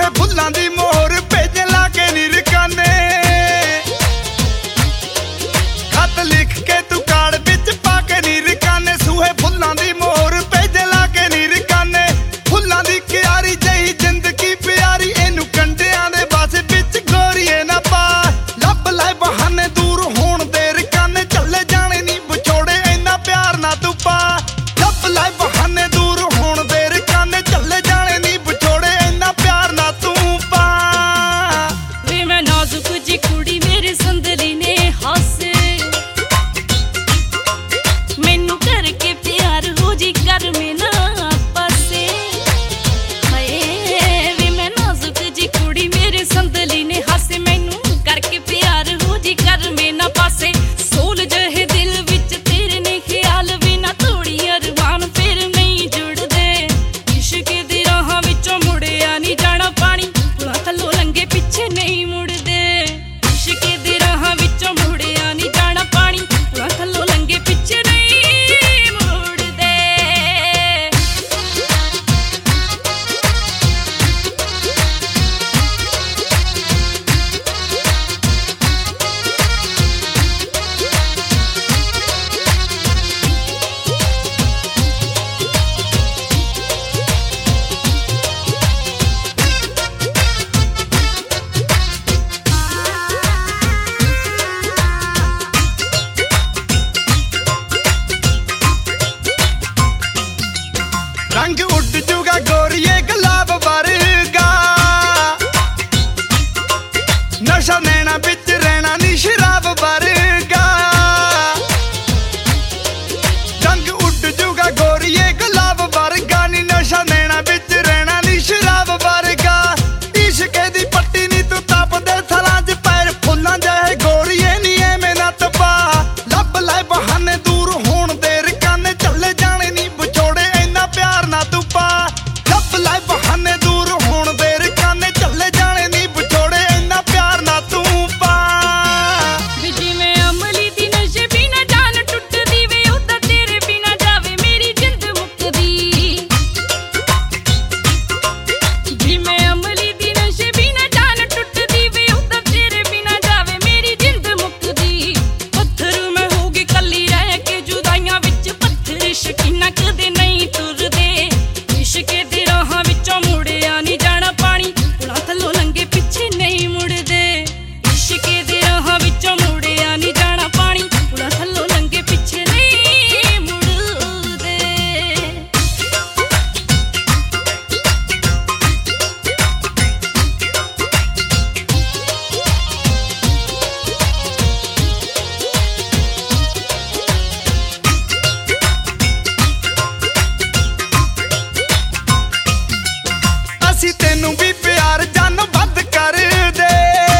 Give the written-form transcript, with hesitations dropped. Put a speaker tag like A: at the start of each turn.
A: सूहे फुल्लां दी मोहर भेजे ला के निरकाने खत लिख के तू कार्ड विच पा के निरकाने सूहे फुल्लां दी मोहर भेजे ला के निरकाने फुल्लां दी क्यारी जही जिंदगी प्यारी इनू कंडियां दे बस विच गोरीए ना पा लब लै बहाने दूर होण दे रकाने चले जाने नी विछोड़े इन्ना प्यार ना तू पा लब लै बहाने दूर होण दे रकाने चले जाने नी विछोड़े इन्ना प्यार ना तू पा
B: वे मैं नाजुक जी कुड़ी मेरे संदली ने हासे मैनू करके प्यार हो जी कर में ना पासे हाय वे मैं नाजुक जी कुड़ी मेरे संदली ने हासे मैनू करके प्यार हो जी कर में ना पासे सोल जहे दिल विच तेरे ने ख्याल भी ना तोड़ी अरमान फिर नहीं जुड़दे इश्क दी राहां विचों मुड़िया नहीं जाना पानी पुलां थल्लों लंघे पिछे नहीं मुड़दे इश्क दी राहां विचों मुड़िया नहीं जाना पानी पुलां थल्लों लंघे पिछे नहीं मुड़दे
A: रंग उड़ जूगा गोरिए गुलाब वर्गा नशा नैना बिच रहना नी शराब वर्गा रंग उड़ जूगा गोरिए गुलाब वर्गा नी नशा नैना बिच रहना नी शराब वर्गा इश्क दी पट्टी नी तू तप दे थलां च पैर फुल्लां जहे गोरिए नी एवें ना तपा लब लै बहाने दूर होण दे रकाने चले जाने नी विछोड़े इन्ना प्यार ना तू पा लब लै बहाने दूर होण दे रकाने चले जाने नी विछोड़े इन्ना प्यार ना तू पा
B: वे जिवें अमली दी नशे बिना जान टुटदी वे उदा तेरे बिना जावे मेरी जिंद मुकदी जिवें अमली दी नशे बिना जान टुटदी वे उदा तेरे बिना जावे मेरी जिंद मुकदी पत्थर मैं होगी कल्ली रह के जुदाइयां विच पत्थर शकीना कदे नहीं तुरदे इश्क दी राहां विचों मुड़िया नहीं जाना पानी पुलां थल्लों लंघे पिछे नहीं मुड़दे इश्क दी राहां विचों मुड़िया नहीं जाना पानी पुलां थल्लों लंघे पिछे नहीं मुड़दे
A: ਅਸੀਂ ਤੈਨੂੰ ਵੀ ਪਿਆਰ ਜਾਨ ਵੱਧ ਕਰਦੇ